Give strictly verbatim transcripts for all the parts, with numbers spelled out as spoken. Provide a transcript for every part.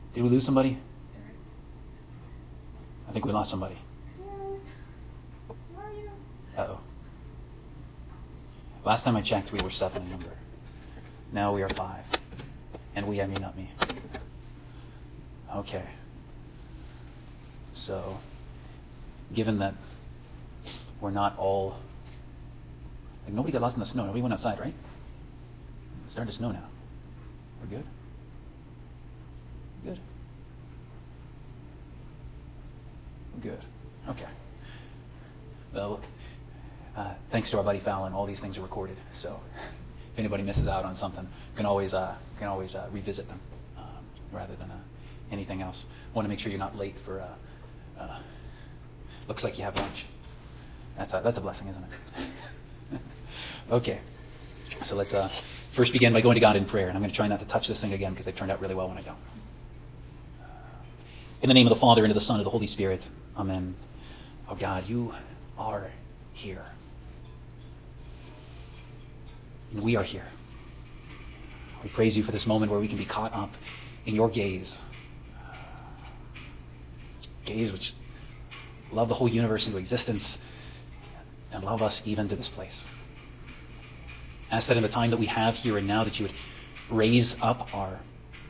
Did we lose somebody? I think we lost somebody. Uh-oh. Last time I checked, we were seven in number. Now we are five. And we, I mean not me. Okay. So, given that we're not all... Like, nobody got lost in the snow. Nobody went outside, right? It's starting to snow now. We're good? Good? Good. Okay. Well, uh, thanks to our buddy Fallon, all these things are recorded. So if anybody misses out on something, can always uh, can always uh, revisit them um, rather than uh, anything else. Want to make sure you're not late for. Uh, uh, looks like you have lunch. That's a, that's a blessing, isn't it? Okay. So let's uh, first begin by going to God in prayer, and I'm going to try not to touch this thing again because they turned out really well when I don't. In the name of the Father, and of the Son, and of the Holy Spirit. Amen. Oh God, you are here. And we are here. We praise you for this moment where we can be caught up in your gaze. Gaze which love the whole universe into existence and love us even to this place. Ask that in the time that we have here and now that you would raise up our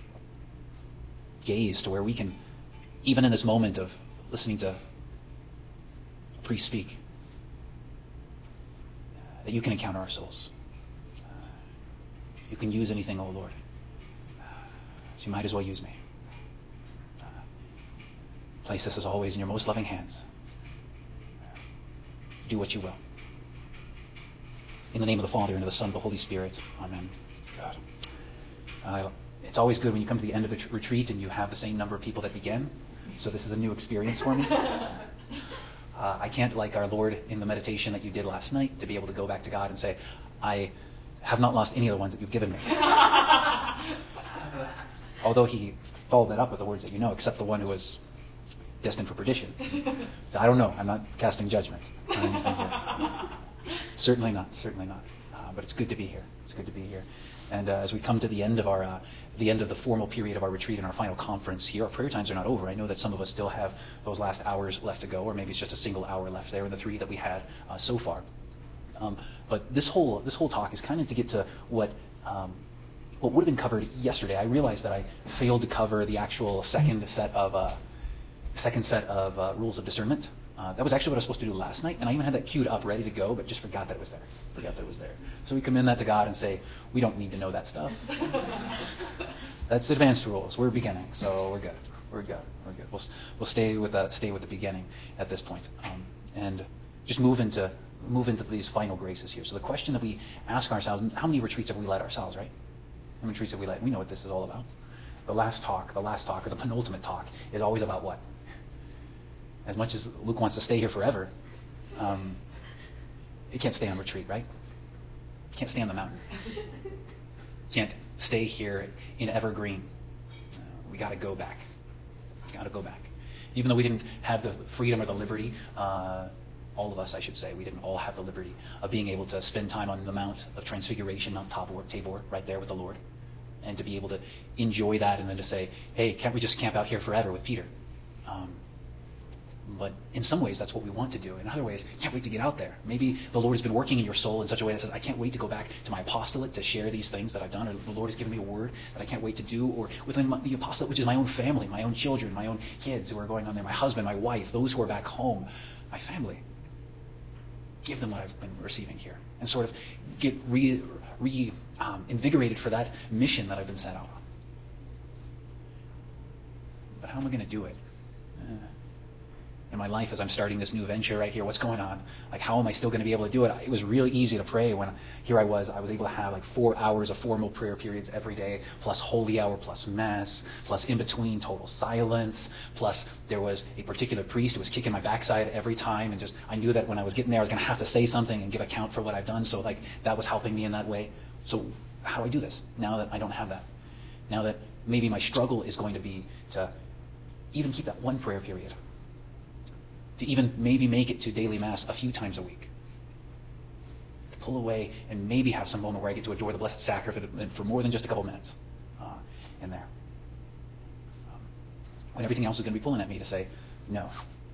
gaze to where we can, even in this moment of listening to a priest speak, that you can encounter our souls. You can use anything, O Lord. So you might as well use me. Place this as always in your most loving hands. Do what you will. In the name of the Father, and of the Son, and of the Holy Spirit. Amen. God. Uh, it's always good when you come to the end of the tr- retreat and you have the same number of people that began. So this is a new experience for me. Uh, I can't, like our Lord in the meditation that you did last night, to be able to go back to God and say, I have not lost any of the ones that you've given me. Although he followed that up with the words that you know, except the one who was destined for perdition. So I don't know. I'm not casting judgment on anything here. Certainly not. Certainly not. Uh, but it's good to be here. It's good to be here. And uh, as we come to the end of our, uh, the end of the formal period of our retreat and our final conference here, our prayer times are not over. I know that some of us still have those last hours left to go, or maybe it's just a single hour left there in the three that we had uh, so far. Um, but this whole this whole talk is kind of to get to what um, what would have been covered yesterday. I realized that I failed to cover the actual second set of uh, second set of uh, rules of discernment. Uh, that was actually what I was supposed to do last night, and I even had that queued up, ready to go, but just forgot that it was there. Forgot that it was there. So we commend that to God and say, we don't need to know that stuff. That's advanced rules. We're beginning, so we're good. We're good. We're good. We'll we'll stay with the stay with the beginning at this point, um, and just move into move into these final graces here. So the question that we ask ourselves: how many retreats have we led ourselves? Right? How many retreats have we led? We know what this is all about. The last talk, the last talk, or the penultimate talk is always about what? As much as Luke wants to stay here forever, um, he can't stay on retreat, right? He can't stay on the mountain. Can't stay here in Evergreen. Uh, we got to go back. Got to go back. Even though we didn't have the freedom or the liberty, uh, all of us, I should say, we didn't all have the liberty of being able to spend time on the Mount of Transfiguration, Mount Tabor, Tabor, right there with the Lord, and to be able to enjoy that, and then to say, "Hey, can't we just camp out here forever with Peter?" Um, But in some ways, that's what we want to do. In other ways, can't wait to get out there. Maybe the Lord has been working in your soul in such a way that says, I can't wait to go back to my apostolate to share these things that I've done, or the Lord has given me a word that I can't wait to do, or within my, the apostolate, which is my own family, my own children, my own kids who are going on there, my husband, my wife, those who are back home, my family. Give them what I've been receiving here, and sort of get re, re um, invigorated for that mission that I've been sent out on. But how am I going to do it? Uh, in my life as I'm starting this new venture right here, what's going on? Like, how am I still going to be able to do it? It was really easy to pray when here I was. I was able to have like four hours of formal prayer periods every day, plus holy hour, plus mass, plus in between total silence, plus there was a particular priest who was kicking my backside every time, and just I knew that when I was getting there I was going to have to say something and give account for what I've done. So like that was helping me in that way. So how do I do this now that I don't have that? Now that maybe my struggle is going to be to even keep that one prayer period, to even maybe make it to daily mass a few times a week, to pull away and maybe have some moment where I get to adore the Blessed Sacrament for more than just a couple minutes uh, in there. Um, when everything else is going to be pulling at me to say, no.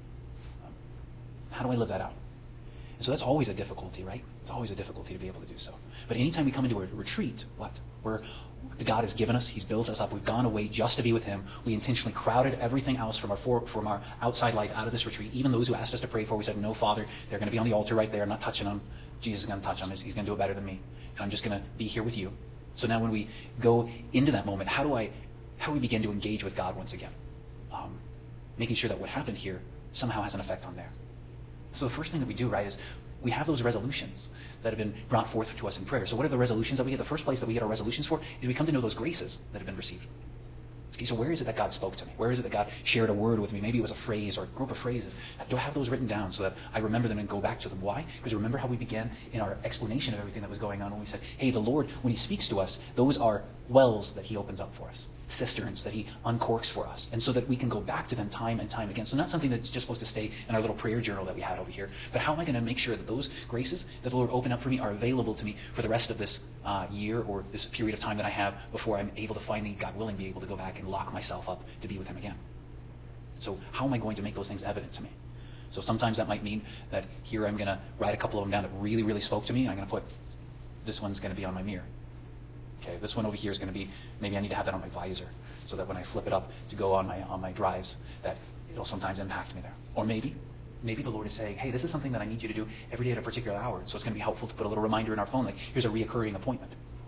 How do I live that out? And so that's always a difficulty, right? It's always a difficulty to be able to do so. But anytime we come into a retreat, what? Where God has given us, He's built us up, we've gone away just to be with Him. We intentionally crowded everything else from our for, from our outside life out of this retreat. Even those who asked us to pray for, we said, no, Father, they're going to be on the altar right there. I'm not touching them. Jesus is going to touch them. He's going to do it better than me. And I'm just going to be here with you. So now when we go into that moment, how do I, how do we begin to engage with God once again? Um, making sure that what happened here somehow has an effect on there. So the first thing that we do, right, is we have those resolutions that have been brought forth to us in prayer. So what are the resolutions that we get? The first place that we get our resolutions for is we come to know those graces that have been received. Okay, so where is it that God spoke to me? Where is it that God shared a word with me? Maybe it was a phrase or a group of phrases. Do I have those written down so that I remember them and go back to them? Why? Because remember how we began in our explanation of everything that was going on when we said, hey, the Lord, when He speaks to us, those are wells that He opens up for us, cisterns that He uncorks for us, and so that we can go back to them time and time again. So not something that's just supposed to stay in our little prayer journal that we had over here, but how am I going to make sure that those graces that the Lord opened up for me are available to me for the rest of this uh, year or this period of time that I have before I'm able to finally, God willing, be able to go back and lock myself up to be with Him again. So how am I going to make those things evident to me? So sometimes that might mean that here I'm going to write a couple of them down that really, really spoke to me, and I'm going to put, this one's going to be on my mirror. Okay, this one over here is going to be, maybe I need to have that on my visor so that when I flip it up to go on my on my drives, that it'll sometimes impact me there. Or maybe, maybe the Lord is saying, hey, this is something that I need you to do every day at a particular hour. So it's going to be helpful to put a little reminder in our phone, like here's a reoccurring appointment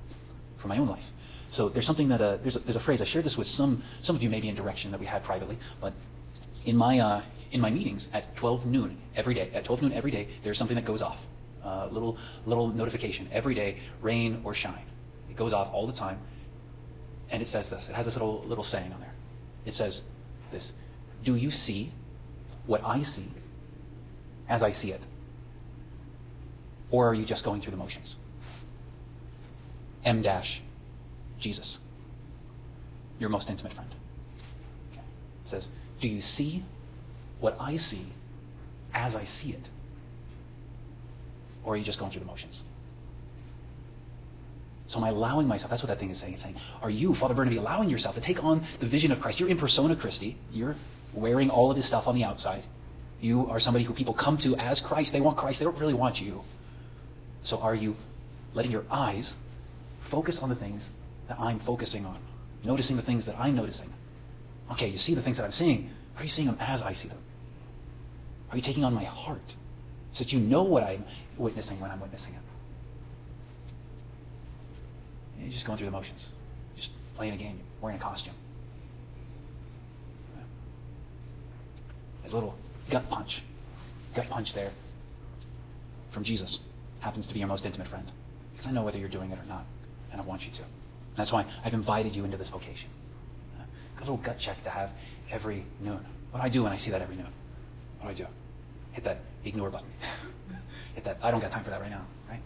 for my own life. So there's something that, uh, there's, a, there's a phrase, I shared this with some some of you maybe in direction that we had privately, but in my uh, in my meetings at twelve noon every day, at twelve noon every day, there's something that goes off. Uh, little little notification every day, rain or shine. It goes off all the time, and it says this. It has this little little saying on there. It says this: do you see what I see as I see it? Or are you just going through the motions? M dash Jesus, your most intimate friend. Okay. It says, do you see what I see as I see it? Or are you just going through the motions? So am I allowing myself, that's what that thing is saying. It's saying, are you, Father Burnaby, allowing yourself to take on the vision of Christ? You're in persona Christi. You're wearing all of His stuff on the outside. You are somebody who people come to as Christ. They want Christ. They don't really want you. So are you letting your eyes focus on the things that I'm focusing on? Noticing the things that I'm noticing. Okay, you see the things that I'm seeing. Are you seeing them as I see them? Are you taking on my heart so that you know what I'm witnessing when I'm witnessing it? You're just going through the motions. Just playing a game, wearing a costume. There's a little gut punch. Gut punch there from Jesus. Happens to be your most intimate friend. Because I know whether you're doing it or not. And I want you to. And that's why I've invited you into this vocation. A little gut check to have every noon. What do I do when I see that every noon? What do I do? Hit that ignore button. Hit that, I don't got time for that right now, right?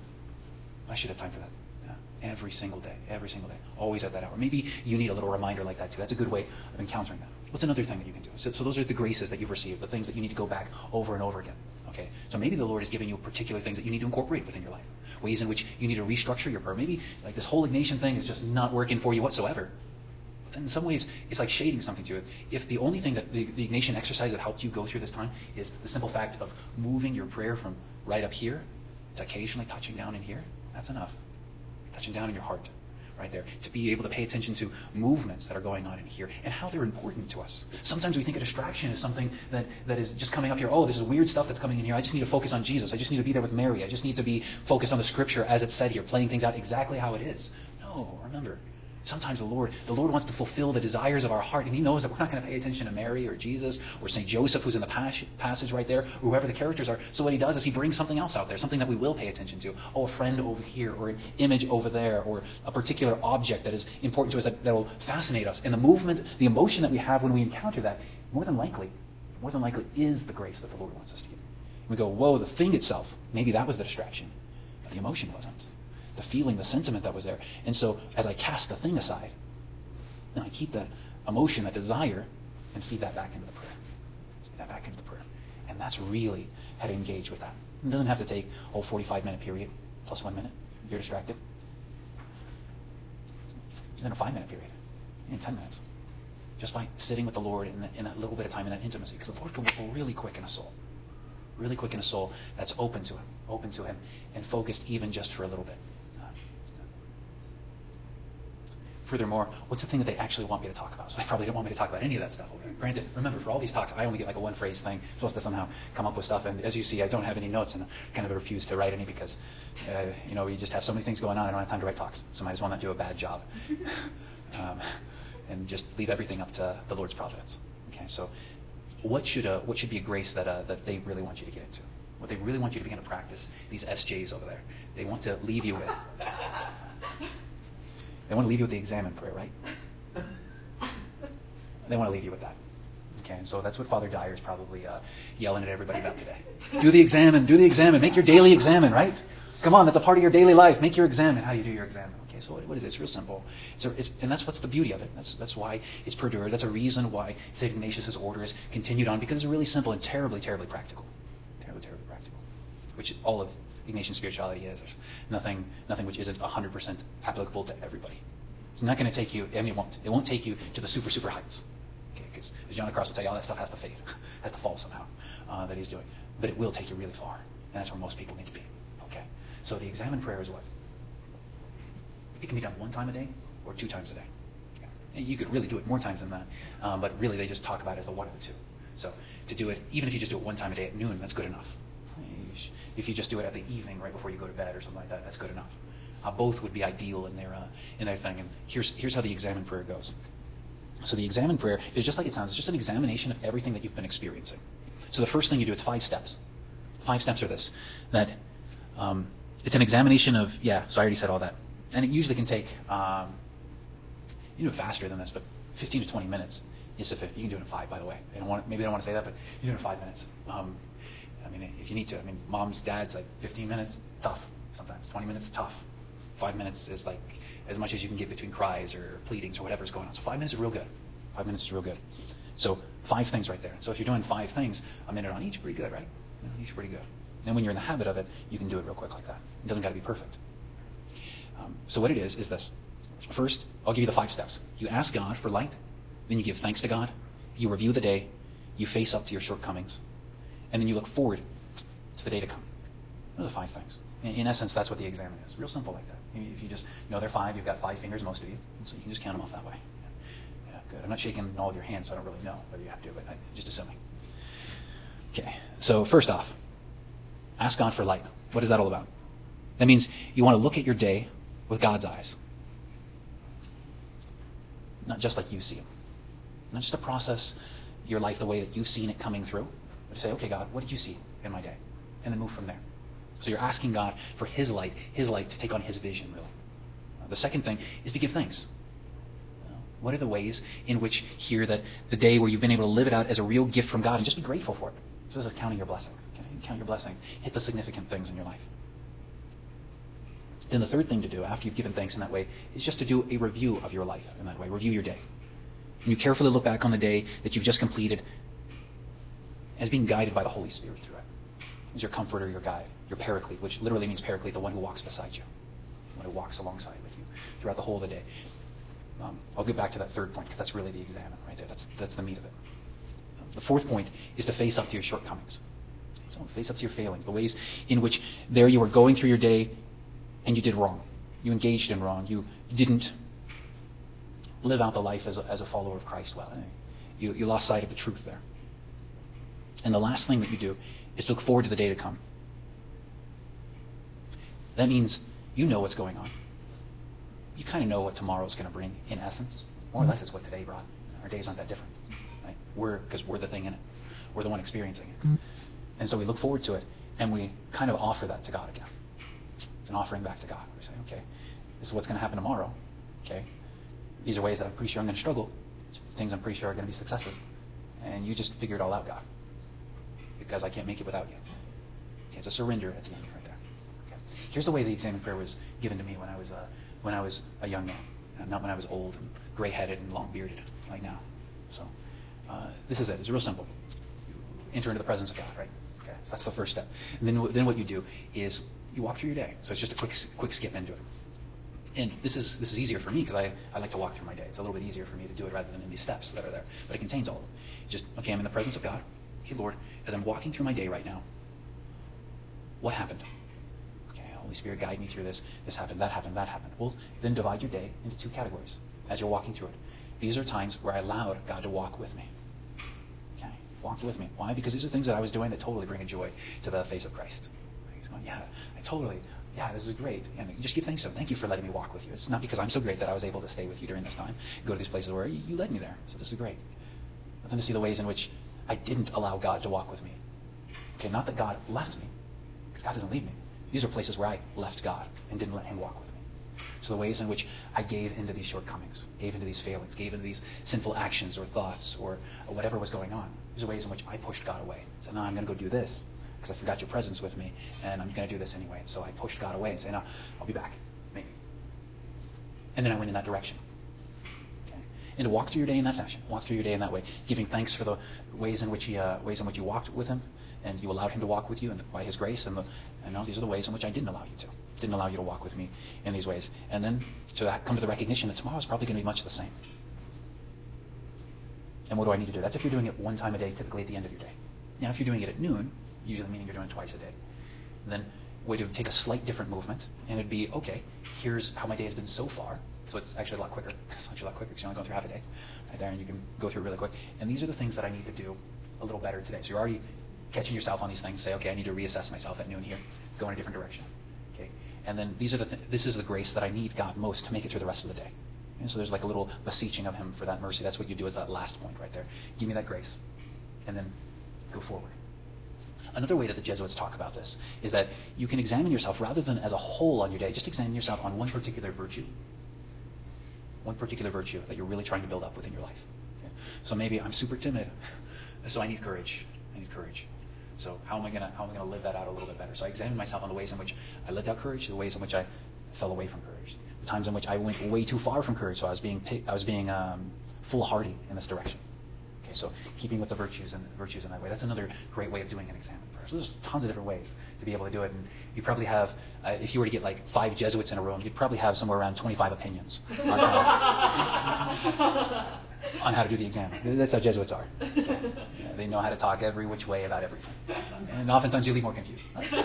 I should have time for that. Yeah. Every single day. Every single day. Always at that hour. Maybe you need a little reminder like that too. That's a good way of encountering that. What's another thing that you can do? So, so those are the graces that you've received, the things that you need to go back over and over again. Okay? So maybe the Lord is giving you particular things that you need to incorporate within your life. Ways in which you need to restructure your prayer. Maybe like this whole Ignatian thing is just not working for you whatsoever. But then in some ways, it's like shading something to it. If the only thing that the, the Ignatian exercise that helped you go through this time is the simple fact of moving your prayer from right up here to occasionally touching down in here, that's enough. Touching down in your heart. Right there, to be able to pay attention to movements that are going on in here and how they're important to us. Sometimes we think a distraction is something that, that is just coming up here. Oh, this is weird stuff that's coming in here. I just need to focus on Jesus. I just need to be there with Mary. I just need to be focused on the Scripture as it's said here, playing things out exactly how it is. No, remember, sometimes the Lord, the Lord wants to fulfill the desires of our heart, and He knows that we're not going to pay attention to Mary or Jesus or Saint Joseph, who's in the pas- passage right there, or whoever the characters are. So what He does is He brings something else out there, something that we will pay attention to. Oh, a friend over here, or an image over there, or a particular object that is important to us that will fascinate us. And the movement, the emotion that we have when we encounter that, more than likely, more than likely is the grace that the Lord wants us to give. We go, whoa, the thing itself, maybe that was the distraction, but the emotion wasn't. The feeling, the sentiment that was there. And so as I cast the thing aside, then I keep that emotion, that desire, and feed that back into the prayer. Feed that back into the prayer. And that's really how to engage with that. It doesn't have to take a whole forty-five minute period, plus one minute, if you're distracted. Then a five minute period, in ten minutes. just by sitting with the Lord in, the, in that little bit of time, in that intimacy. Because the Lord can work really quick in a soul. Really quick in a soul that's open to Him, open to Him, and focused even just for a little bit. Uh, Furthermore, what's the thing that they actually want me to talk about? So they probably don't want me to talk about any of that stuff over there. Granted, remember, for all these talks, I only get like a one-phrase thing. I'm supposed to somehow come up with stuff. And as you see, I don't have any notes, and I kind of refuse to write any because, uh, you know, we just have so many things going on. I don't have time to write talks. So I just want to do a bad job. um, and just leave everything up to the Lord's providence. Okay, so what should uh, what should be a grace that uh, that they really want you to get into? What they really want you to begin to practice, these S Js over there, they want to leave you with. They want to leave you with the examen prayer, right? They want to leave you with that. Okay, so that's what Father Dyer is probably uh, yelling at everybody about today. Do the examen, do the examen, make your daily examen, right? Come on, that's a part of your daily life. Make your examen. How do you do your examen? Okay, so what, what is it? It's real simple. It's a, it's, and that's what's the beauty of it. That's that's why it's perdured. That's a reason why Saint Ignatius' order is continued on, because it's really simple and terribly, terribly practical. Terribly, terribly practical. Which all of Ignatian spirituality is. There's nothing, nothing which isn't one hundred percent applicable to everybody. It's not going to take you, I mean, it won't. It won't take you to the super, super heights. Okay, because as John of the Cross will tell you, all that stuff has to fade, has to fall somehow, uh, that he's doing. But it will take you really far. And that's where most people need to be. Okay? So the examen prayer is what? It can be done one time a day or two times a day. Okay? And you could really do it more times than that. Um, but really, they just talk about it as the one of the two. So to do it, even if you just do it one time a day at noon, that's good enough. If you just do it at the evening, right before you go to bed or something like that, that's good enough. Uh, both would be ideal in their uh, in their thing. And here's here's how the examen prayer goes. So the examen prayer is just like it sounds. It's just an examination of everything that you've been experiencing. So the first thing you do, it's five steps. Five steps are this. That um, it's an examination of, yeah, so I already said all that. And it usually can take, um, you can do it faster than this, but fifteen to twenty minutes is sufficient. You can do it in five, by the way. They don't want, maybe they don't want to say that, but you can do it in five minutes. Um, I mean, if you need to. I mean, moms, dads, like fifteen minutes, tough sometimes. twenty minutes, tough. Five minutes is like as much as you can get between cries or pleadings or whatever's going on. So five minutes is real good. Five minutes is real good. So five things right there. So if you're doing five things, a minute on each, pretty good, right? You know, each pretty good. And when you're in the habit of it, you can do it real quick like that. It doesn't got to be perfect. Um, so what it is, is this. First, I'll give you the five steps. You ask God for light. Then you give thanks to God. You review the day. You face up to your shortcomings. And then you look forward to the day to come. Those are the five things. In, in essence, that's what the examen is. Real simple like that. If you just, you know, they're five, you've got five fingers, most of you. So you can just count them off that way. Yeah, yeah, good. I'm not shaking all of your hands, so I don't really know whether you have to, but I'm just assuming. Okay, so first off, ask God for light. What is that all about? That means you want to look at your day with God's eyes. Not just like you see them. Not just to process your life the way that you've seen it coming through, but to say, okay, God, what did you see in my day? And then move from there. So you're asking God for His light, His light to take on His vision, really. Uh, the second thing is to give thanks. Uh, what are the ways in which here that the day where you've been able to live it out as a real gift from God and just be grateful for it? So this is counting your blessings. Okay? Count your blessings. Hit the significant things in your life. Then the third thing to do after you've given thanks in that way is just to do a review of your life in that way. Review your day. And you carefully look back on the day that you've just completed as being guided by the Holy Spirit through it. As your comforter, your guide, your paraclete, which literally means paraclete, the one who walks beside you, the one who walks alongside with you throughout the whole of the day. Um, I'll get back to that third point because that's really the examen right there. That's that's the meat of it. Um, the fourth point is to face up to your shortcomings. So face up to your failings, the ways in which there you were going through your day and you did wrong. You engaged in wrong. You didn't live out the life as a, as a follower of Christ well. You, you lost sight of the truth there. And the last thing that you do is to look forward to the day to come. That means you know what's going on. You kind of know what tomorrow's going to bring, in essence. More or less it's what today brought. Our days aren't that different. Right? We're, because we're the thing in it. We're the one experiencing it. And so we look forward to it, and we kind of offer that to God again. It's an offering back to God. We say, okay, this is what's going to happen tomorrow. Okay, these are ways that I'm pretty sure I'm going to struggle. It's things I'm pretty sure are going to be successes. And you just figure it all out, God. Because I can't make it without you. Okay, it's a surrender at the end right there. Okay. Here's the way the examen prayer was given to me when I was uh, when I was a young man, not when I was old and gray-headed and long-bearded like now. So uh, this is it. It's real simple. You enter into the presence of God, right? Okay, so that's the first step. And then then what you do is you walk through your day. So it's just a quick quick skip into it. And this is this is easier for me because I, I like to walk through my day. It's a little bit easier for me to do it rather than in these steps that are there. But it contains all of them. Just, okay, I'm in the presence of God. Okay, Lord, as I'm walking through my day right now, what happened? Okay, Holy Spirit, guide me through this. This happened, that happened, that happened. Well, then divide your day into two categories as you're walking through it. These are times where I allowed God to walk with me. Okay, walked with me. Why? Because these are things that I was doing that totally bring a joy to the face of Christ. He's going, yeah, I totally, yeah, this is great. And just give thanks to him. Thank you for letting me walk with you. It's not because I'm so great that I was able to stay with you during this time, go to these places where you, you led me there. So this is great. But then to see the ways in which I didn't allow God to walk with me. Okay, not that God left me, because God doesn't leave me. These are places where I left God and didn't let him walk with me. So the ways in which I gave into these shortcomings, gave into these failings, gave into these sinful actions or thoughts or, or whatever was going on. These are ways in which I pushed God away. I said, no, I'm going to go do this because I forgot your presence with me and I'm going to do this anyway. So I pushed God away and said, no, I'll be back, maybe. And then I went in that direction. Okay? And to walk through your day in that fashion, walk through your day in that way, giving thanks for the ways in which he, uh, ways in which you walked with him and you allowed him to walk with you and by his grace. And, the, and no, these are the ways in which I didn't allow you to. Didn't allow you to walk with me in these ways. And then to come to the recognition that tomorrow is probably going to be much the same. And what do I need to do? That's if you're doing it one time a day, typically at the end of your day. Now, if you're doing it at noon, usually meaning you're doing it twice a day, then we'd take a slight different movement, and it'd be, okay, here's how my day has been so far. So it's actually a lot quicker. It's actually a lot quicker because you're only going through half a day right there, and you can go through it really quick. And these are the things that I need to do a little better today. So you're already catching yourself on these things. Say, okay, I need to reassess myself at noon here, go in a different direction. Okay, and then these are the th- this is the grace that I need God most to make it through the rest of the day. And so there's like a little beseeching of him for that mercy. That's what you do as that last point right there. Give me that grace, and then go forward. Another way that the Jesuits talk about this is that you can examine yourself rather than as a whole on your day. Just examine yourself on one particular virtue. One particular virtue that you're really trying to build up within your life. Okay? So maybe I'm super timid, so I need courage. I need courage. So how am I gonna how am I gonna live that out a little bit better? So I examine myself on the ways in which I lived out courage, the ways in which I fell away from courage, the times in which I went way too far from courage. So I was being I was being um, foolhardy in this direction. Okay, so keeping with the virtues and virtues in that way. That's another great way of doing an exam in prayer. So there's tons of different ways to be able to do it. And you probably have, uh, if you were to get like five Jesuits in a room, you'd probably have somewhere around twenty-five opinions on how, on how to do the exam. That's how Jesuits are. Okay. Yeah, they know how to talk every which way about everything. And oftentimes you leave more confused.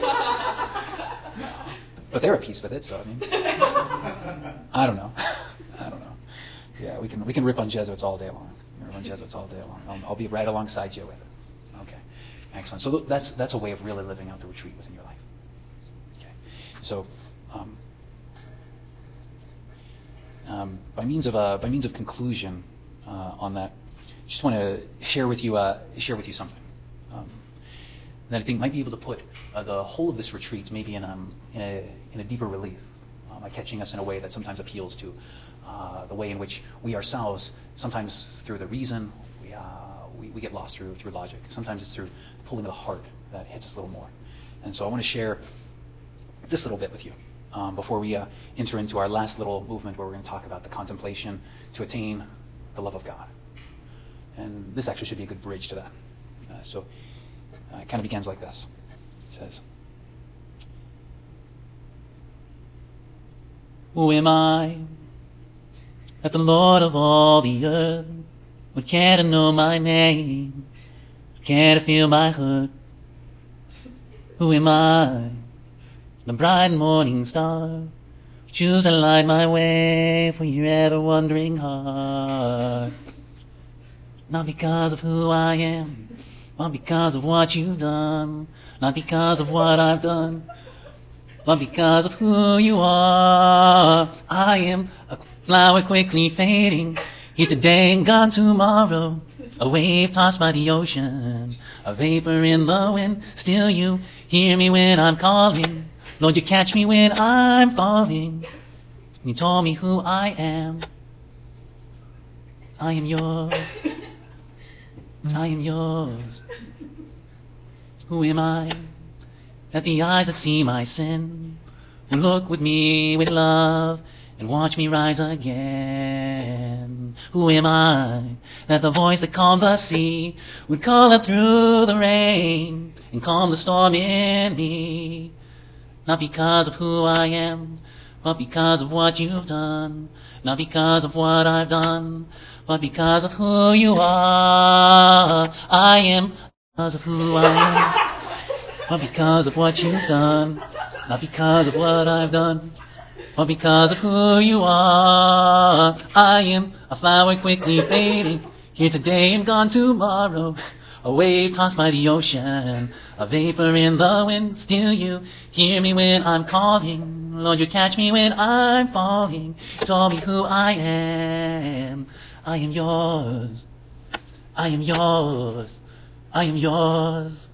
But they're at peace with it, so I mean, I don't know. I don't know. Yeah, we can we can rip on Jesuits all day long. Rip on Jesuits all day long. I'll, I'll be right alongside you with it. Okay, excellent. So that's that's a way of really living out the retreat within your life. Okay, so um, um, by means of uh, by means of conclusion uh, on that, I just want to share with you uh, share with you something um, that I think might be able to put uh, the whole of this retreat maybe in um in a in a deeper relief uh, by catching us in a way that sometimes appeals to uh, the way in which we ourselves, sometimes through the reason, we uh, we, we get lost through through logic. Sometimes it's through the pulling of the heart that hits us a little more. And so I want to share this little bit with you um, before we uh, enter into our last little movement where we're going to talk about the contemplation to attain the love of God. And this actually should be a good bridge to that. Uh, so uh, it kind of begins like this. It says, "Who am I that the Lord of all the earth would care to know my name, care to feel my hurt? Who am I, the bright morning star, choose to light my way for your ever-wondering heart? Not because of who I am, not because of what you've done, not because of what I've done, but because of who you are. I am a flower quickly fading, here today and gone tomorrow, a wave tossed by the ocean, a vapor in the wind. Still you hear me when I'm calling, Lord, you catch me when I'm falling. You told me who I am. I am yours. I am yours. Who am I that the eyes that see my sin will look with me with love and watch me rise again? Who am I that the voice that calmed the sea would call out through the rain and calm the storm in me? Not because of who I am, but because of what you've done. Not because of what I've done, but because of who you are. I am because of who I am, but because of what you've done. Not because of what I've done, but because of who you are. I am a flower quickly fading, here today and gone tomorrow. A wave tossed by the ocean, a vapor in the wind. Still you hear me when I'm calling. Lord, you catch me when I'm falling. You told me who I am. I am yours. I am yours. I am yours.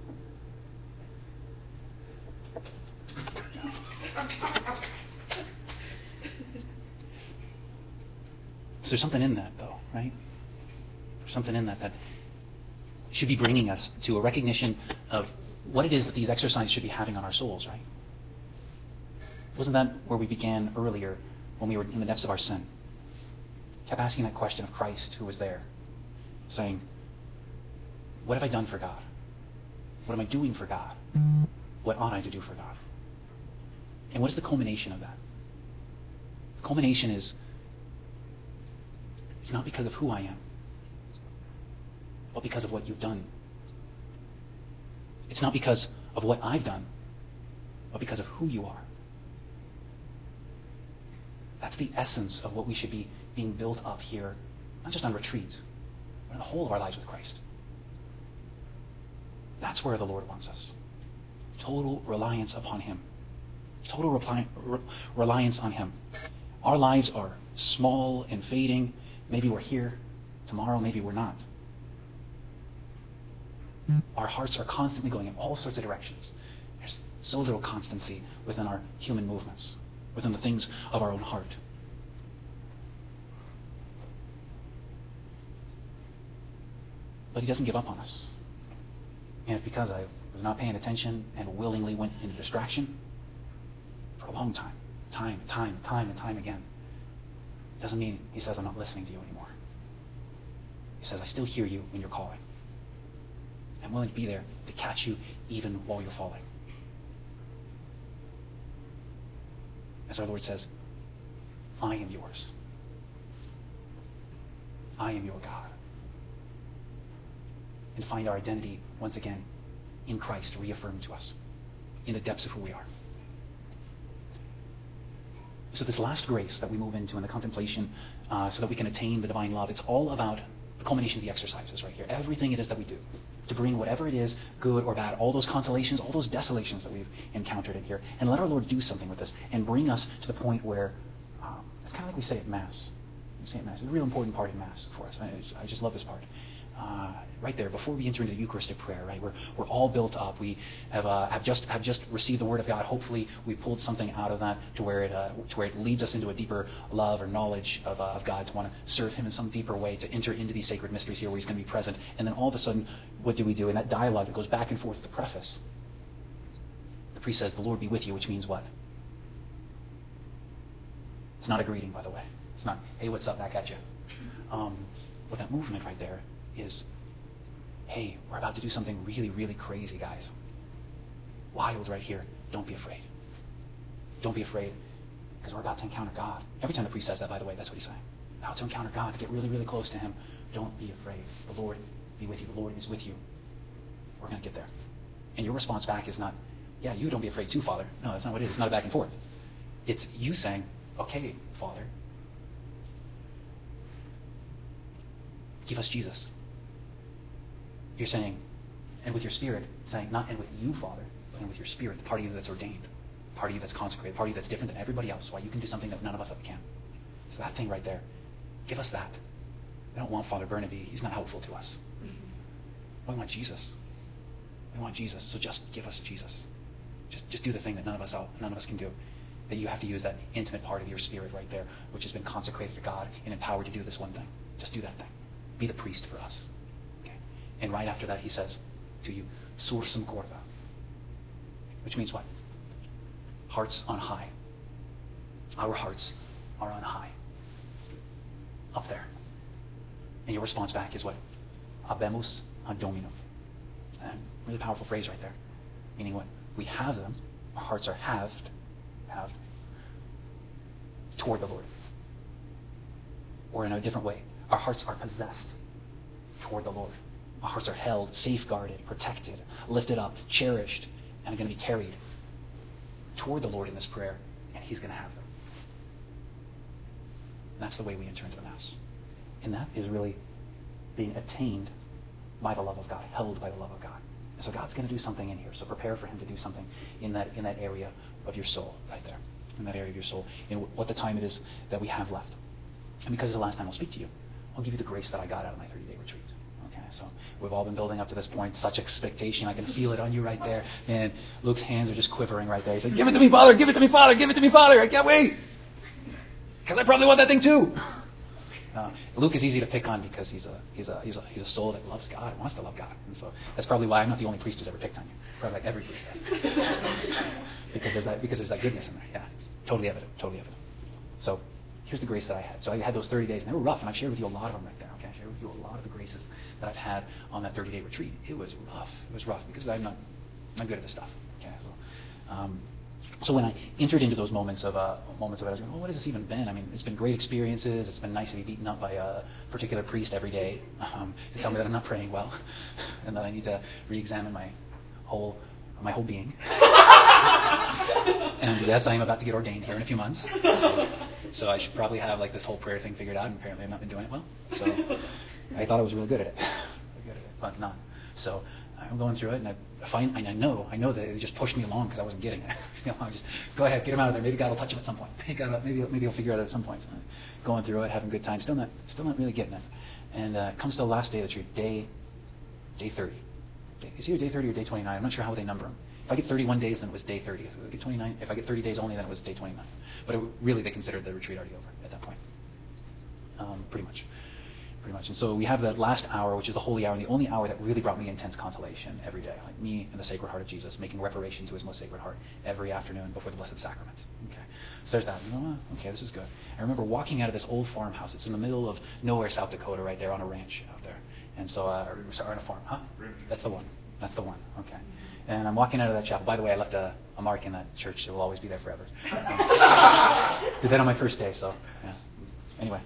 So there's something in that, though, right? There's something in that that should be bringing us to a recognition of what it is that these exercises should be having on our souls, right? Wasn't that where we began earlier when we were in the depths of our sin? Kept asking that question of Christ who was there, saying, what have I done for God? What am I doing for God? What ought I to do for God? And what is the culmination of that? The culmination is, it's not because of who I am, but because of what you've done. It's not because of what I've done, but because of who you are. That's the essence of what we should be being built up here, not just on retreats, but in the whole of our lives with Christ. That's where the Lord wants us. Total reliance upon Him. Total repli- re- reliance on Him. Our lives are small and fading. Maybe we're here tomorrow, maybe we're not. Our hearts are constantly going in all sorts of directions. There's so little constancy within our human movements, within the things of our own heart. But He doesn't give up on us. And it's because I was not paying attention and willingly went into distraction for a long time. Time, time, time, and time again. Doesn't mean He says, I'm not listening to you anymore. He says, I still hear you when you're calling. I'm willing to be there to catch you even while you're falling. As our Lord says, I am yours. I am your God. And find our identity once again in Christ reaffirmed to us in the depths of who we are. So this last grace that we move into in the contemplation uh, so that we can attain the divine love, it's all about the culmination of the exercises right here. Everything it is that we do to bring whatever it is, good or bad, all those consolations, all those desolations that we've encountered in here, and let our Lord do something with this and bring us to the point where um, it's kind of like we say at Mass. We say at Mass. It's a real important part of Mass for us. I, I just love this part. Uh, right there, before we enter into the Eucharistic prayer, right, we're we're all built up. We have uh, have just have just received the Word of God. Hopefully, we pulled something out of that to where it uh, to where it leads us into a deeper love or knowledge of, uh, of God, to want to serve Him in some deeper way, to enter into these sacred mysteries here where He's going to be present. And then all of a sudden, what do we do in that dialogue that goes back and forth? The preface. The priest says, "The Lord be with you," which means what? It's not a greeting, by the way. It's not, "Hey, what's up?" back at you. Um, but that movement right there is, hey, we're about to do something really, really crazy, guys. Wild right here. Don't be afraid. Don't be afraid, because we're about to encounter God. Every time the priest says that, by the way, that's what he's saying. Now to encounter God, to get really, really close to Him. Don't be afraid. The Lord be with you. The Lord is with you. We're going to get there. And your response back is not, yeah, you don't be afraid too, Father. No, that's not what it is. It's not a back and forth. It's you saying, okay, Father, give us Jesus. You're saying, and with your Spirit, saying, not and with you, Father, but and with your Spirit, the part of you that's ordained, the part of you that's consecrated, the part of you that's different than everybody else, why you can do something that none of us can. So that thing right there, give us that. We don't want Father Burnaby. He's not helpful to us. We want Jesus. We want Jesus. So just give us Jesus. Just just do the thing that none of us out, none of us can do. That you have to use that intimate part of your Spirit right there, which has been consecrated to God and empowered to do this one thing. Just do that thing. Be the priest for us. And right after that, he says to you, sursum corda, which means what? Hearts on high. Our hearts are on high. Up there. And your response back is what? Habemus ad Dominum. And really powerful phrase right there. Meaning what? We have them. Our hearts are halved. Halved. toward the Lord. Or in a different way, our hearts are possessed toward the Lord. Our hearts are held, safeguarded, protected, lifted up, cherished, and are going to be carried toward the Lord in this prayer, and He's going to have them. And that's the way we enter into the Mass. And that is really being attained by the love of God, held by the love of God. And so God's going to do something in here. So prepare for Him to do something in that in that area of your soul, right there, in that area of your soul, in what the time it is that we have left. And because it's the last time I'll speak to you, I'll give you the grace that I got out of my thirty-day retreat. Okay, so we've all been building up to this point, such expectation. I can feel it on you right there. Man, Luke's hands are just quivering right there. He said, give it to me, Father, give it to me, Father, give it to me, Father. I can't wait. Because I probably want that thing too. Uh, Luke is easy to pick on because he's a he's a he's a he's a soul that loves God and wants to love God, and so that's probably why I'm not the only priest who's ever picked on you. Probably like every priest has, because there's that because there's that goodness in there. Yeah, it's totally evident, totally evident. So here's the grace that I had. So I had those thirty days, and they were rough, and I've shared with you a lot of them right there. Okay, I shared with you a lot of the graces that I've had on that thirty-day retreat. It was rough. It was rough because I'm not not good at this stuff. Okay, so. Um, So when I entered into those moments of uh, moments of it, I was going, "Oh, what has this even been?" I mean, it's been great experiences. It's been nice to be beaten up by a particular priest every day um, to tell me that I'm not praying well, and that I need to re-examine my whole my whole being. And yes, I am about to get ordained here in a few months, so I should probably have like this whole prayer thing figured out. And apparently, I've not been doing it well. So I thought I was really good at it, really good at it, but not. So I'm going through it, and I find, and I know, I know that it just pushed me along because I wasn't getting it. You know, I just go ahead, get him out of there. Maybe God will touch him at some point. Maybe God, maybe maybe he'll figure it out at some point. So going through it, having a good time, still not, still not really getting it. And uh, it comes to the last day of the retreat, day, day thirty. Is either day thirty or day twenty-nine. I'm not sure how they number them. If I get thirty-one days, then it was day thirty. If I get twenty-nine, if I get thirty days only, then it was day twenty-nine. But it, really, they considered the retreat already over at that point. Um, pretty much. Pretty much. And so we have that last hour, which is the holy hour, and the only hour that really brought me intense consolation every day. Like me and the Sacred Heart of Jesus, making reparation to His most sacred heart every afternoon before the Blessed Sacrament. Okay. So there's that. You know, okay, this is good. I remember walking out of this old farmhouse. It's in the middle of nowhere, South Dakota, right there on a ranch out there. And so, uh, or, sorry, on a farm, huh? That's the one. That's the one. Okay. And I'm walking out of that chapel. By the way, I left a, a mark in that church. It will always be there forever. Um, did that on my first day, so, yeah. Anyway.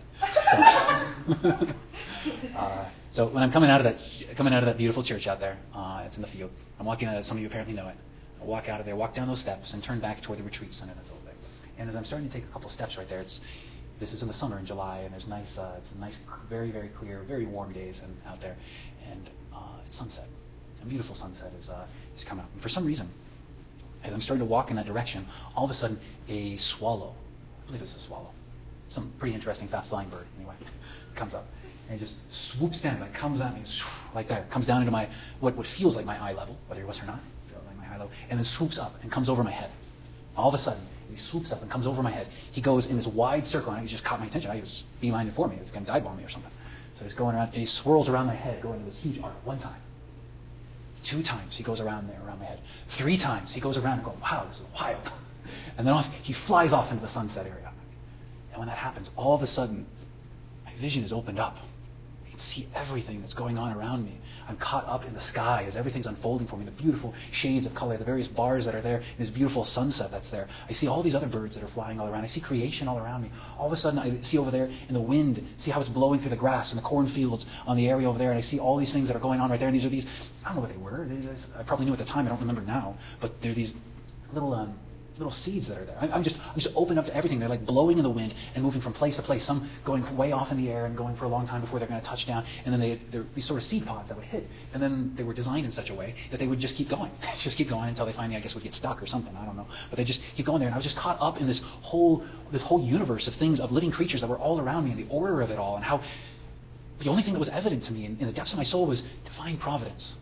So, uh, so when I'm coming out of that coming out of that beautiful church out there, uh, it's in the field. I'm walking out of it. Some of you apparently know it. I walk out of there, walk down those steps, and turn back toward the retreat center that's over there. And as I'm starting to take a couple steps right there, it's this is in the summer in July, and there's nice, uh, it's nice, very very clear, very warm days and out there, and uh, it's sunset. A beautiful sunset is uh, is coming up. And for some reason, as I'm starting to walk in that direction, all of a sudden a swallow, I believe it's a swallow, some pretty interesting fast-flying bird anyway, comes up. And it just swoops down, like comes at me, like that, comes down into my, what, what feels like my eye level, whether it was or not, feels like my eye level, and then swoops up and comes over my head. All of a sudden, he swoops up and comes over my head. He goes in this wide circle, and he just caught my attention. He was beelining for me. He was going to dive bomb me or something. So he's going around, and he swirls around my head, going into this huge arc. One time. Two times he goes around there, around my head. Three times he goes around and goes, wow, this is wild. And then off, he flies off into the sunset area. And when that happens, all of a sudden, my vision is opened up. I can see everything that's going on around me. I'm caught up in the sky as everything's unfolding for me, the beautiful shades of color, the various bars that are there, and this beautiful sunset that's there. I see all these other birds that are flying all around. I see creation all around me. All of a sudden, I see over there in the wind, see how it's blowing through the grass and the cornfields on the area over there, and I see all these things that are going on right there. And these are these, I don't know what they were. They're just, I probably knew at the time. I don't remember now. But they're these little... Um, little seeds that are there. I'm just I'm just open up to everything. They're like blowing in the wind and moving from place to place, some going way off in the air and going for a long time before they're going to touch down. And then they, they're these sort of seed pods that would hit. And then they were designed in such a way that they would just keep going. just keep going until they finally, I guess, would get stuck or something. I don't know. But they just keep going there. And I was just caught up in this whole this whole universe of things, of living creatures that were all around me, and the order of it all, and how the only thing that was evident to me in, in the depths of my soul was divine providence.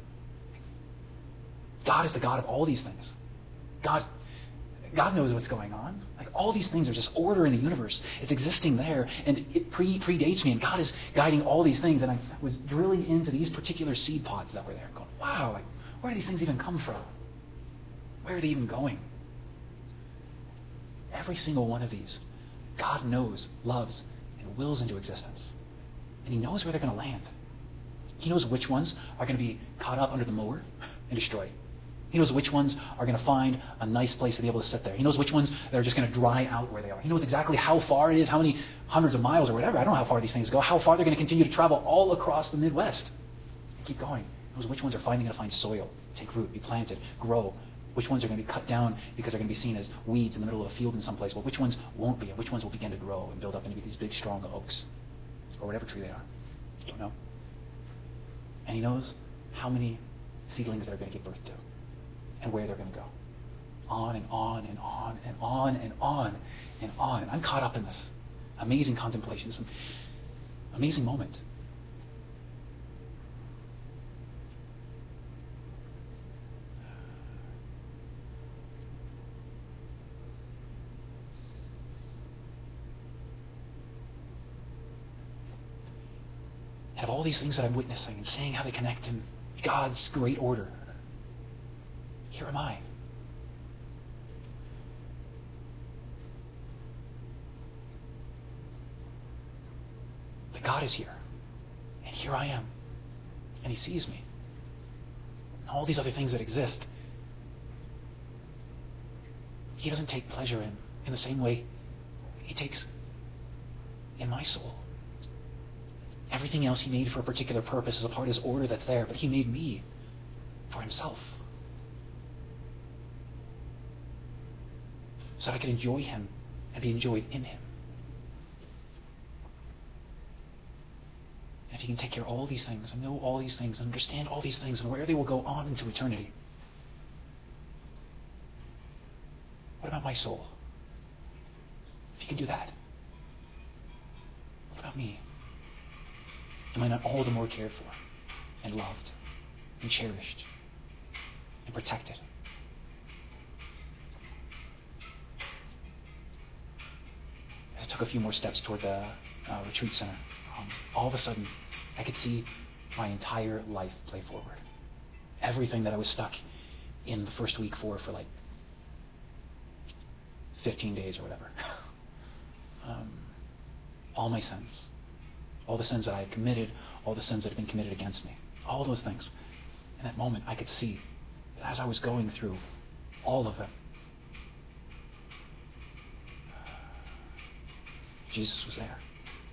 God is the God of all these things. God God knows what's going on. Like all these things are just order in the universe. It's existing there, and it pre predates me. And God is guiding all these things. And I was drilling into these particular seed pods that were there, going, "Wow! Like, where do these things even come from? Where are they even going?" Every single one of these, God knows, loves, and wills into existence, and He knows where they're going to land. He knows which ones are going to be caught up under the mower and destroyed. He knows which ones are going to find a nice place to be able to sit there. He knows which ones that are just going to dry out where they are. He knows exactly how far it is, how many hundreds of miles or whatever. I don't know how far these things go, how far they're going to continue to travel all across the Midwest. And keep going. He knows which ones are finally going to find soil, take root, be planted, grow. Which ones are going to be cut down because they're going to be seen as weeds in the middle of a field in some place. But which ones won't be, and which ones will begin to grow and build up into these big, strong oaks, or whatever tree they are. Don't know. And he knows how many seedlings they're going to give birth to, and where they're going to go. On and on and on and on and on and on. And I'm caught up in this amazing contemplation, this amazing moment. And of all these things that I'm witnessing and seeing how they connect in God's great order, here am I. But God is here. And here I am. And He sees me. And all these other things that exist, He doesn't take pleasure in in the same way He takes in my soul. Everything else He made for a particular purpose is a part of His order that's there, but He made me for Himself. So that I could enjoy Him and be enjoyed in Him. And if He can take care of all these things and know all these things and understand all these things and where they will go on into eternity, what about my soul? If He can do that, what about me? Am I not all the more cared for and loved and cherished and protected? As I took a few more steps toward the uh, retreat center, um, all of a sudden I could see my entire life play forward. Everything that I was stuck in the first week for for like fifteen days or whatever. um, all my sins. All the sins that I had committed, all the sins that had been committed against me, all those things. In that moment, I could see that as I was going through all of them, Jesus was there.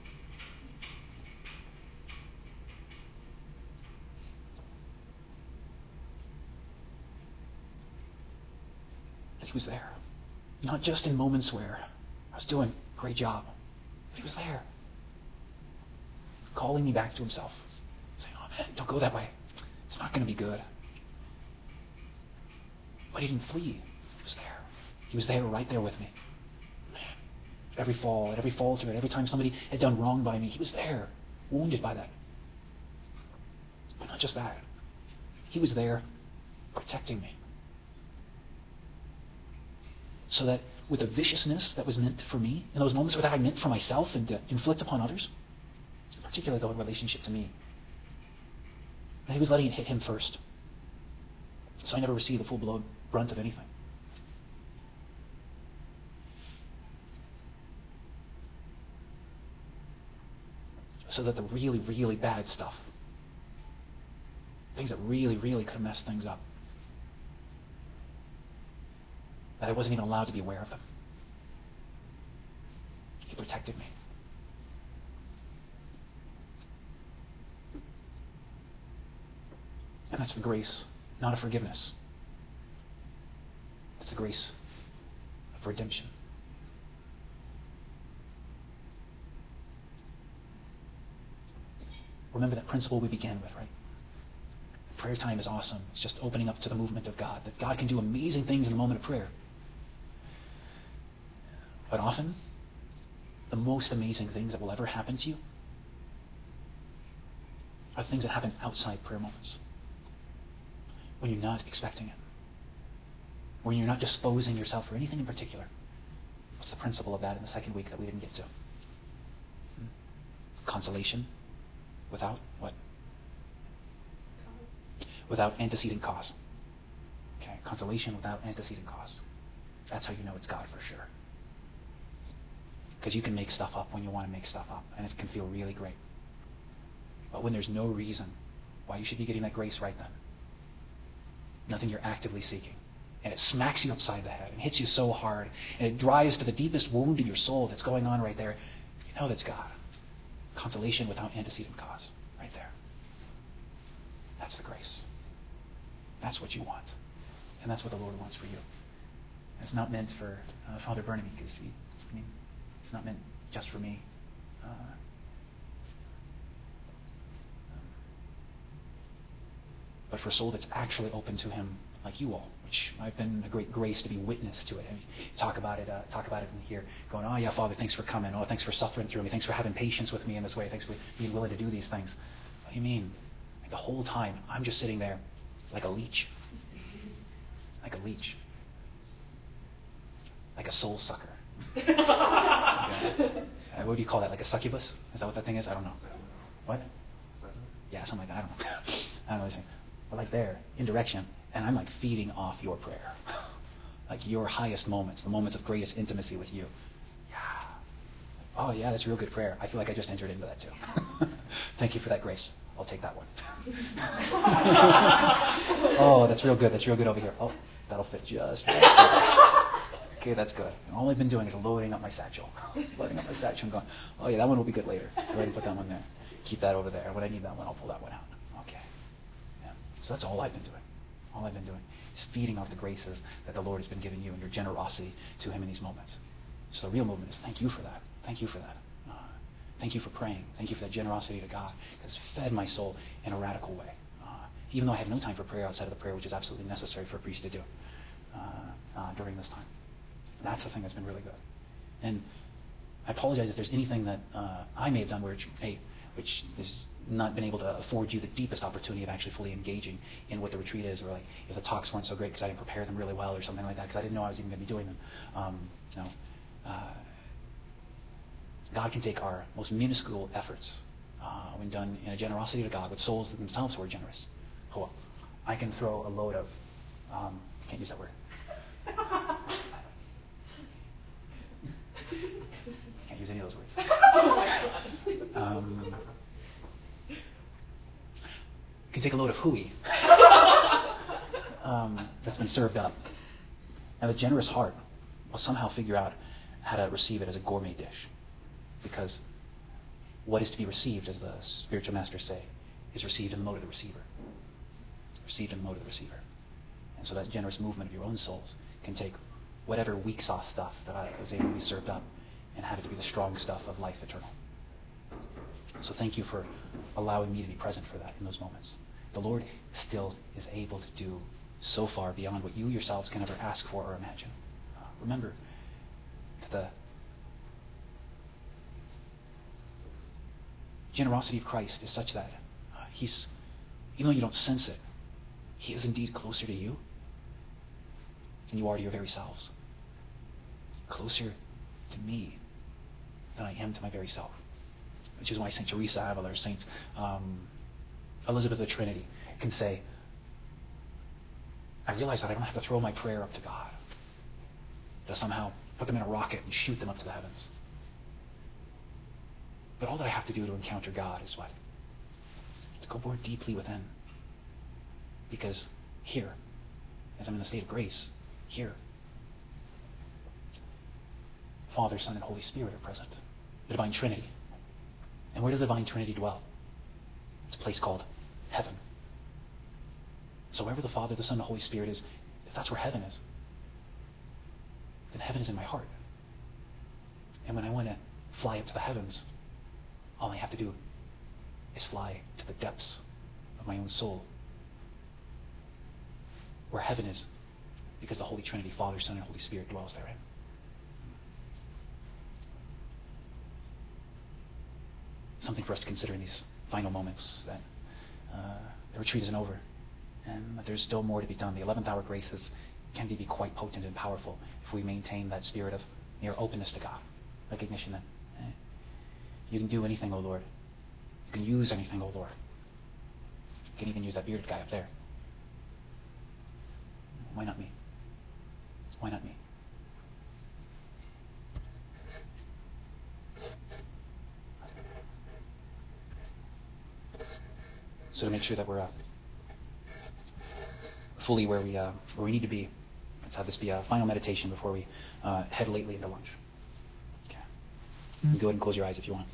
He was there. Not just in moments where I was doing a great job, but He was there. Calling me back to Himself. Saying, oh man, don't go that way. It's not going to be good. But He didn't flee. He was there. He was there right there with me. Man, at every fall, at every falter, at every time somebody had done wrong by me, He was there, wounded by that. But not just that. He was there protecting me. So that with the viciousness that was meant for me, in those moments where that I meant for myself and to inflict upon others, particularly though in relationship to me, that He was letting it hit Him first. So I never received the full blown brunt of anything. So that the really, really bad stuff, things that really, really could have messed things up, that I wasn't even allowed to be aware of them, He protected me. And that's the grace, not of forgiveness. It's the grace of redemption. Remember that principle we began with, right? Prayer time is awesome. It's just opening up to the movement of God. That God can do amazing things in a moment of prayer. But often, the most amazing things that will ever happen to you are things that happen outside prayer moments. When you're not expecting it. When you're not disposing yourself for anything in particular. What's the principle of that in the second week that we didn't get to? Hmm? Consolation without what? Cause. Without antecedent cause. Okay, consolation without antecedent cause. That's how you know it's God for sure. Because you can make stuff up when you want to make stuff up, and it can feel really great. But when there's no reason why you should be getting that grace right then, nothing you're actively seeking. And it smacks you upside the head and hits you so hard, and it drives to the deepest wound in your soul that's going on right there. You know that's God. Consolation without antecedent cause. Right there. That's the grace. That's what you want. And that's what the Lord wants for you. It's not meant for uh, Father Burnaby, because he, I mean, it's not meant just for me. Uh, but for a soul that's actually open to him, like you all, which I've been a great grace to be witness to it. And talk about it, uh, talk about it in here, going, oh yeah, Father, thanks for coming. Oh, thanks for suffering through me. Thanks for having patience with me in this way. Thanks for being willing to do these things. What do you mean? Like the whole time, I'm just sitting there like a leech. Like a leech. Like a soul sucker. Yeah. Uh, what do you call that? Like a succubus? Is that what that thing is? I don't know. What? Yeah, something like that. I don't know. I don't know what I'm saying. But like there, in direction, and I'm like feeding off your prayer. Like your highest moments, the moments of greatest intimacy with you. Yeah. Oh yeah, that's real good prayer. I feel like I just entered into that too. Thank you for that grace. I'll take that one. Oh, that's real good. That's real good over here. Oh, that'll fit just right. Okay, that's good. And all I've been doing is loading up my satchel. Loading up my satchel and going, oh yeah, that one will be good later. Let's go ahead and put that one there. Keep that over there. When I need that one, I'll pull that one out. Okay. Yeah. So that's all I've been doing. All I've been doing is feeding off the graces that the Lord has been giving you and your generosity to him in these moments. So the real movement is thank you for that. Thank you for that. Uh, thank you for praying. Thank you for that generosity to God. It's fed my soul in a radical way. Uh, even though I have no time for prayer outside of the prayer which is absolutely necessary for a priest to do uh, uh, during this time. That's the thing that's been really good. And I apologize if there's anything that uh, I may have done which, hey, which has not been able to afford you the deepest opportunity of actually fully engaging in what the retreat is, or like if the talks weren't so great because I didn't prepare them really well or something like that, because I didn't know I was even going to be doing them. Um, you know, uh, God can take our most minuscule efforts uh, when done in a generosity to God with souls that themselves who are generous. Oh, well, I can throw a load of, um, can't use that word. Can't use any of those words. Oh my God. Um, can take a load of hooey um, that's been served up. And a generous heart will somehow figure out how to receive it as a gourmet dish. Because what is to be received, as the spiritual masters say, is received in the mode of the receiver. Received in the mode of the receiver. And so that generous movement of your own souls can take whatever weak sauce stuff that I was able to be served up and have it to be the strong stuff of life eternal. So thank you for allowing me to be present for that in those moments. The Lord still is able to do so far beyond what you yourselves can ever ask for or imagine. Uh, remember that the generosity of Christ is such that uh, he's, even though you don't sense it, he is indeed closer to you than you are to your very selves. Closer to me than I am to my very self. Which is why Saint Teresa Avila or Saint um, Elizabeth of the Trinity can say, I realize that I don't have to throw my prayer up to God, to somehow put them in a rocket and shoot them up to the heavens. But all that I have to do to encounter God is what? To go more deeply within. Because here, as I'm in the state of grace, here, Father, Son, and Holy Spirit are present. The Divine Trinity. And where does the Divine Trinity dwell? It's a place called heaven. So wherever the Father, the Son, and the Holy Spirit is, if that's where heaven is, then heaven is in my heart. And when I want to fly up to the heavens, all I have to do is fly to the depths of my own soul, where heaven is, because the Holy Trinity, Father, Son, and Holy Spirit dwells therein. Something for us to consider in these final moments, that uh, the retreat isn't over, and that there's still more to be done. The eleventh hour graces can be quite potent and powerful if we maintain that spirit of mere openness to God, recognition that eh, you can do anything, O Lord. You can use anything, O Lord. You can even use that bearded guy up there. Why not me? Why not me? So to make sure that we're uh, fully where we uh, where we need to be. Let's have this be a final meditation before we uh, head lately into lunch. Okay. You can go ahead and close your eyes if you want.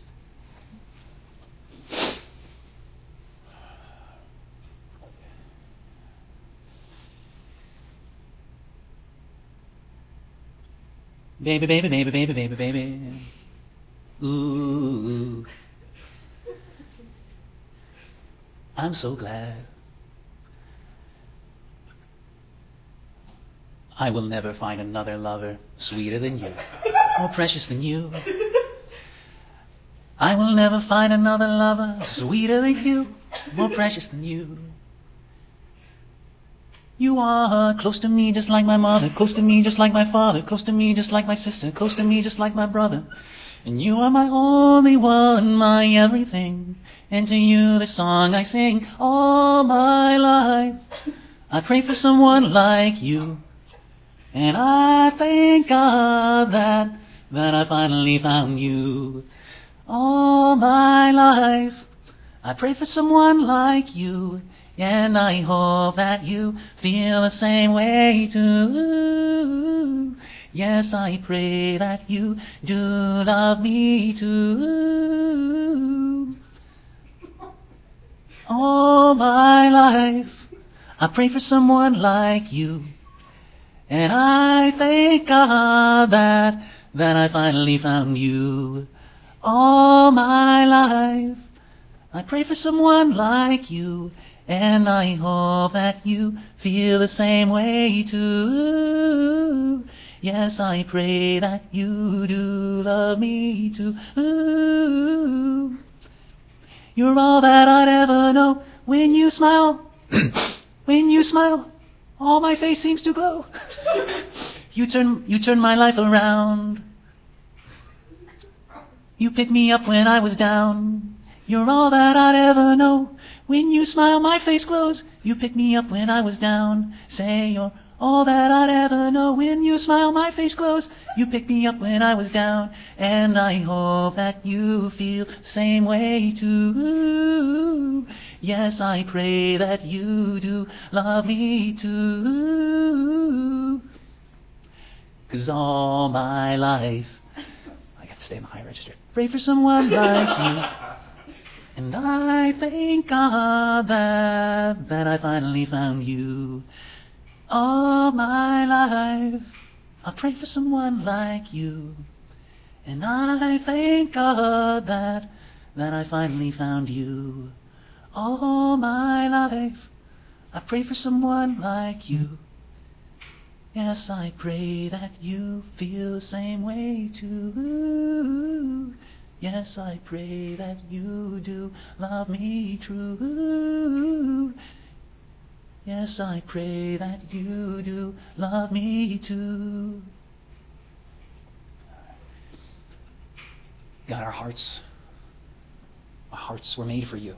Baby, baby, baby, baby, baby, baby. Ooh. I'm so glad. I will never find another lover sweeter than you, more precious than you. I will never find another lover sweeter than you, more precious than you. You are close to me just like my mother, close to me just like my father, close to me just like my sister, close to me just like my brother. And you are my only one, my everything. And to you the song I sing all my life. I pray for someone like you. And I thank God that, that I finally found you. All my life, I pray for someone like you. And I hope that you feel the same way too. Yes, I pray that you do love me too. All my life, I pray for someone like you. And I thank God that, that I finally found you. All my life, I pray for someone like you. And I hope that you feel the same way too. Yes, I pray that you do love me too. You're all that I'd ever know. When you smile, when you smile, all my face seems to glow. You turn, you turn my life around. You pick me up when I was down. You're all that I'd ever know. When you smile, my face glows. You pick me up when I was down. Say you're all that I'd ever know. When you smile, my face glows. You pick me up when I was down. And I hope that you feel the same way too. Yes, I pray that you do love me too. 'Cause all my life, I got to stay in the high register. Pray for someone like you. And I thank God that, that I finally found you. All my life, I pray for someone like you. And I thank God that, that I finally found you. All my life, I pray for someone like you. Yes, I pray that you feel the same way too. Yes, I pray that you do love me true. Yes, I pray that you do love me too. God, our hearts, our hearts were made for you.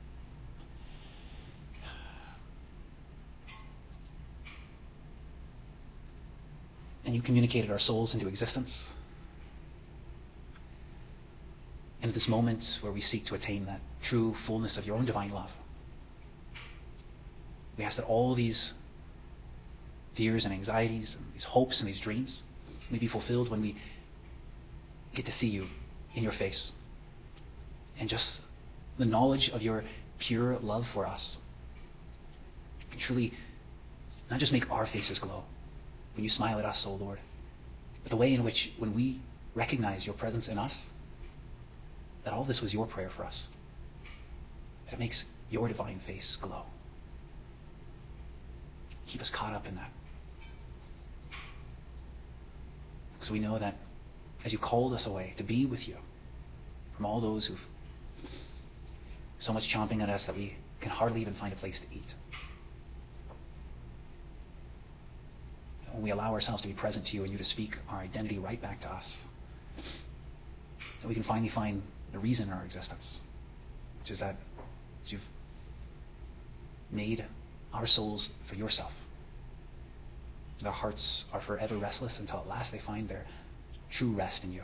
And you communicated our souls into existence. And at this moment where we seek to attain that true fullness of your own divine love, we ask that all these fears and anxieties and these hopes and these dreams may be fulfilled when we get to see you in your face. And just the knowledge of your pure love for us can truly not just make our faces glow when you smile at us, O Lord, but the way in which when we recognize your presence in us, that all this was your prayer for us, that it makes your divine face glow. Keep us caught up in that. Because we know that as you called us away to be with you from all those who've so much chomping at us that we can hardly even find a place to eat. When we allow ourselves to be present to you and you to speak our identity right back to us, so we can finally find the reason in our existence, which is that you've made our souls for yourself. Their hearts are forever restless until at last they find their true rest in you.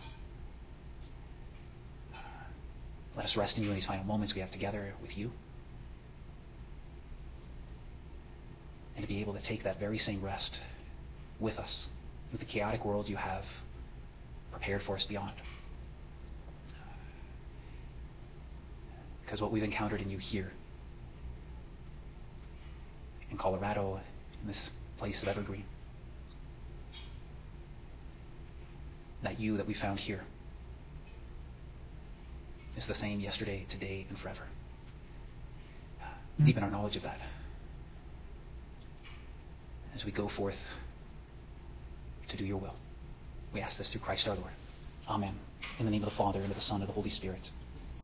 Let us rest in you in these final moments we have together with you. and to be able to take that very same rest with us, with the chaotic world you have prepared for us beyond. Because what we've encountered in you here, in Colorado, in this place of Evergreen, that you that we found here is the same yesterday, today, and forever. Deepen our knowledge of that as we go forth to do your will. We ask this through Christ our Lord. Amen. In the name of the Father, and of the Son, and of the Holy Spirit.